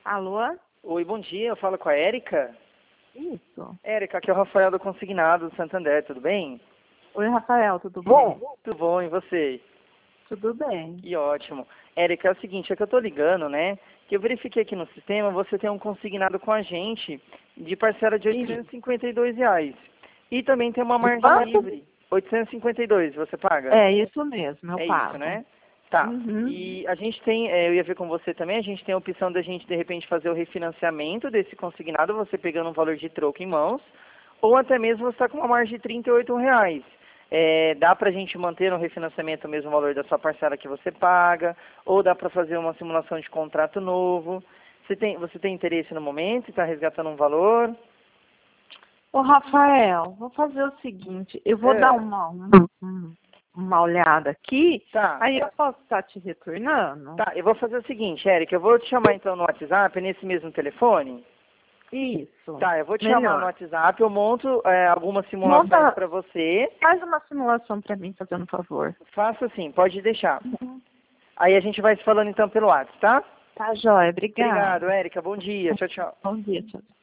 Alô? Oi, bom dia, eu falo com a Érica. Isso. Érica, aqui é o Rafael do Consignado do Santander, tudo bem? Oi, Rafael, tudo bom? Tudo bom, e você? Tudo bem. Que ótimo. Érica, é o seguinte, é que eu tô ligando, né? Que eu verifiquei aqui no sistema, você tem um consignado com a gente de parcela de R$ 852. E também tem uma margem quanto? livre. 852, você paga? É isso mesmo, eu É pago. isso, né? Tá. Uhum. E a gente tem, eu ia ver com você também, a gente tem a opção da gente, de repente, fazer o refinanciamento desse consignado, você pegando um valor de troco em mãos, ou até mesmo você está com uma margem de R$ 38. Dá para a gente manter no refinanciamento o mesmo valor da sua parcela que você paga, ou dá para fazer uma simulação de contrato novo. Você tem interesse no momento? Está resgatando um valor? Ô, Rafael, vou fazer o seguinte, eu vou dar uma olhada aqui, Tá. aí eu posso estar te retornando? Tá, eu vou fazer o seguinte, Érica, eu vou te chamar então no WhatsApp, nesse mesmo telefone. Isso. Tá, eu vou te Melhor. chamar no WhatsApp, eu monto algumas simulações Monta- para você. Faz uma simulação para mim, fazendo um favor. Faça assim, pode deixar. Aí a gente vai se falando então pelo WhatsApp, tá? Tá, joia, obrigada. Obrigado, Érica, bom dia, tchau, tchau. Bom dia, tchau.